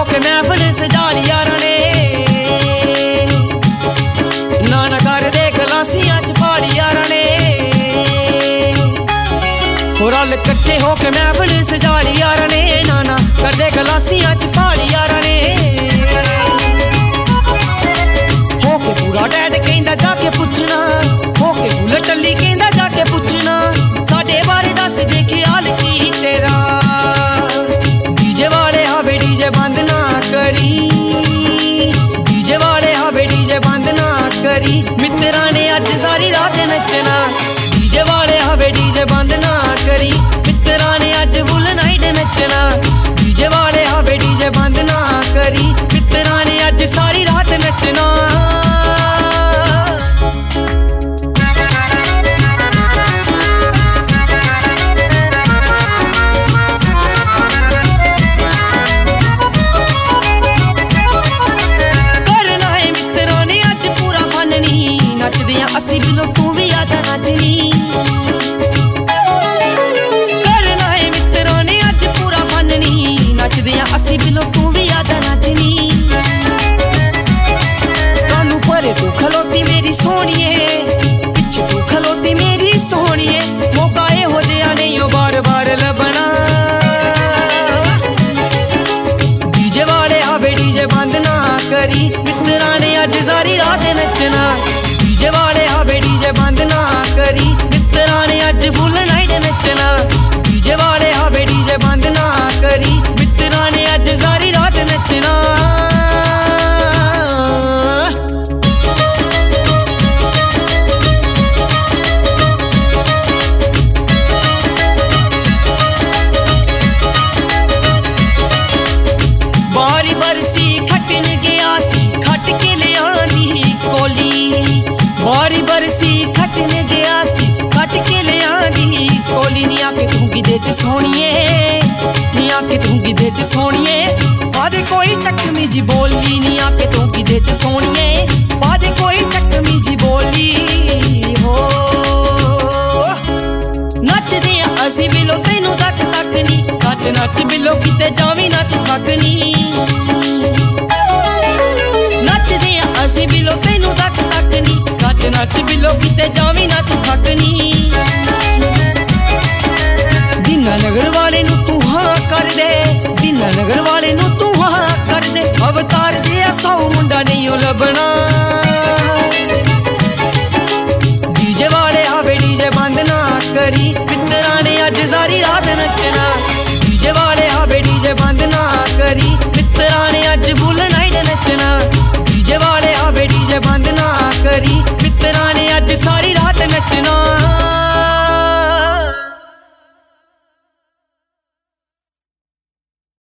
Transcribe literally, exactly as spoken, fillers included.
होके महफिल सजा ली यारां ने, नाना घर दे गलासियां च पाली यारां ने, रल कट्ठे होके महफिल सजा ली यारां ने, नाना घर दे गलासियां च पाली यारां ने। होके पूरा डैड कहंदा जाके पुछना, होके फुल टल्ली कहंदा जाके पुछना, साडे बारे दस दे ख्याल की तेरा, डीजे वाले हावे डीजे बंद ना करी, डीजे वाले हावे डीजे बंद ना करी, मित्तरां ने अज सारी रात नचना, डीजे वाले हावे डीजे बंद ना करी, मित्तरां ने अज फुल नाइट नचना, डीजे वाले हावे डीजे बंद ना करी, मित्तरां ने अज सारी रात नचना। असी बिलो तू भी आजा नाचनी, करना है मित्तरां ने अज पूरा फननी, नचदियां असी बिलो तू भी आजा नाचनी। कानू परे तू खलोती मेरी सोहणिए, पिछे तू खलोती मेरी सोहणिए, मौका इहो जिहा नहीं ओ बार बार लभना, डीजे वाले हावे डीजे बंद ना करी, मित्तरां ने अज सारी रात नचना, डीजे वाले हावे डीजे बंद ना करी, मित्तरां ने अज फुल नाइट नचना, डीजे वाले हावे डीजे बंद ना करी, मित्तरां ने अज सारी रात नचना। बारी बरसी खटन गया सी, खट के ले आंदी कोली, बारी बरसी खटन गया सी, खट के ले आंदी कोली, नी आके तू गिदे च सोहणिए, नी आके तू गिदे च सोहणिए, बादे कोई चकमी जी बोली, नी आके तू गिदे च सोहणिए, बादे कोई चकमी जी बोली हो। नचदे असी बिलो तैनू तक तक नी, नच नच बिलो किते जावी ना तू थक नी, नचदे असी बिलो तैनू तक तक नी, नच नच बिलो किते जावी ना तू थक नी। दीना नगर वाले नू तू हाँ कर दे, दीना नगर वाले नू तू हाँ कर दे, अवतार जिहा सौ मुंडा नहीं ओ लभना, डीजे वाले हावे डीजे बंद ना करी, मित्तरां ने अज सारी